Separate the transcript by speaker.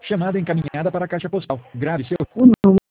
Speaker 1: Chamada encaminhada para a caixa postal. Grave seu